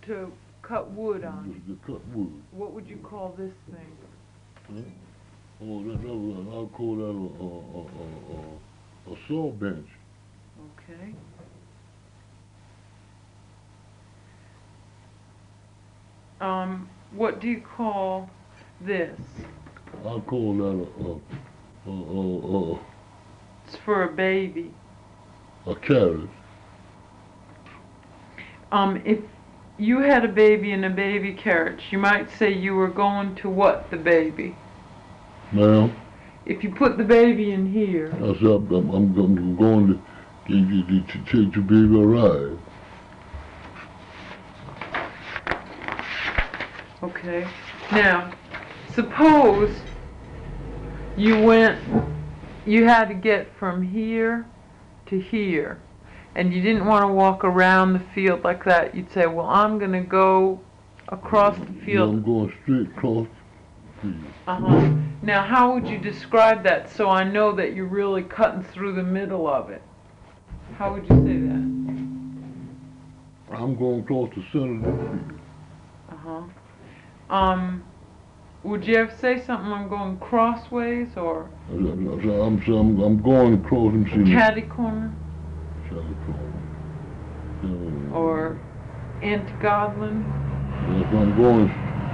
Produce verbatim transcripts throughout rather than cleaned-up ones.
to cut wood on. Just to cut wood. What would you call this thing? Yeah. Oh, that, that was, I'll call that a, a, a, a, a saw bench. Okay. Um, what do you call this? I'll call that a, a, a, a, a, It's for a baby. a carrot. Um, if you had a baby and a baby carriage, you might say you were going to what the baby? Ma'am? If you put the baby in here. I said, I'm, I'm, I'm going to, to, to, to take the baby a ride. Okay. Now, suppose you went, you had to get from here to here, and you didn't want to walk around the field like that. You'd say, well, I'm going to go across the field. Yeah, I'm going straight across the field. Uh-huh. Now, how would you describe that so I know that you're really cutting through the middle of it? How would you say that? I'm going across the center of the field. Uh-huh. Um, would you ever say something, I'm going crossways, or I'm, I'm, I'm, I'm going across and see catty corner, catty corner. Uh, or anti-godlin? Yes, I'm going,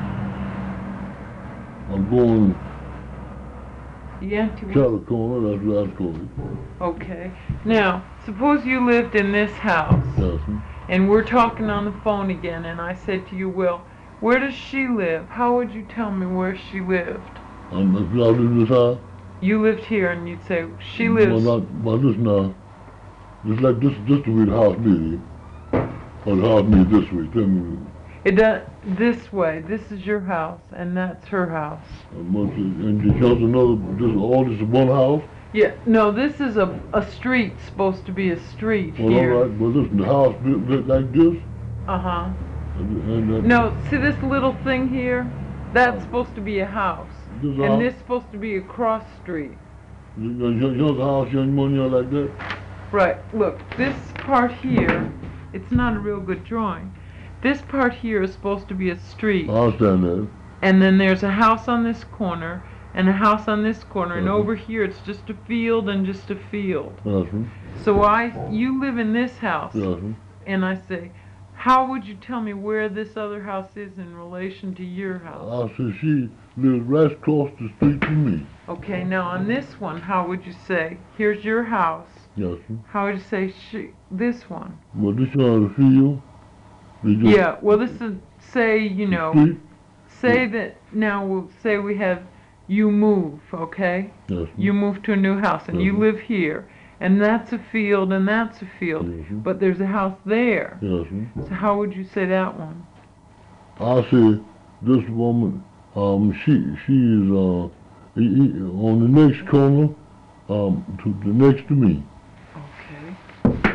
I'm going Yanti. catty corner, that's what I call it. Okay. Now, suppose you lived in this house, Yes, and we're talking on the phone again, and I said to you, Will, where does she live? How would you tell me where she lived? I'm not in this house. You lived here, and you'd say, she lives... Well, not, well, this now, just like this, this the way the house made it. Or the house made this way, tell me. It does, this way, this is your house, and that's her house. And once it- and just another, this, all this is one house? Yeah, no, this is a, a street, supposed to be a street Well, here. all right, well, this, the house built, built like this? Uh-huh. And, and that, No, see this little thing here? That's supposed to be a house. This And house? this is supposed to be a cross street. You, you, you know the house, young money like that? Right, look, this part here, it's not a real good drawing. This part here is supposed to be a street. I understand that. And then there's a house on this corner, and a house on this corner, and Mhm. over here it's just a field and just a field. Yes, sir. So I, you live in this house, Yes, sir. and I say, how would you tell me where this other house is in relation to your house? I said she lives right across the street from me. Okay, now on this one, how would you say, here's your house. Yes, sir. How would you say she, this one? Well, this is on the field. We just- Yeah, well this is, say, you know, Street? say that, now we'll say we have, you move, okay? Yes, sir. You move to a new house, and you Mhm. live here, and that's a field, and that's a field, Mhm. but there's a house there. Yes, sir. So how would you say that one? I said this woman, um, she she is uh e- e- on the next corner, um, to the next to me. Okay.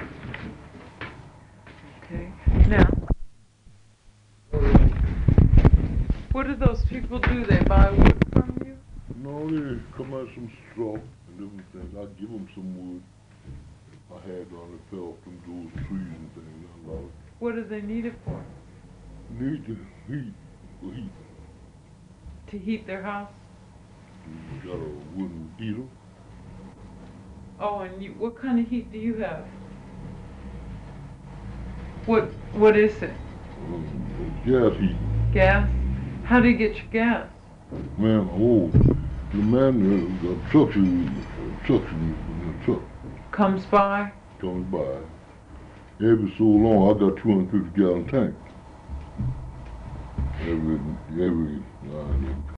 Okay. Now, what do those people do? They buy wood from you? No, they come out some straw and different things. I give them some wood. I had on the fell from those trees and things. I love What do they need it for? it. Need to heat, for heat. To heat their house? You got a wooden heater. Oh, and you, what kind of heat do you have? What What is it? Um, gas heat. Gas? How do you get your gas? Man, oh, the man, uh, the truck, uh, truck, the truck Comes by? comes by. Every so long, I got two hundred fifty gallon tank. Every, every, uh,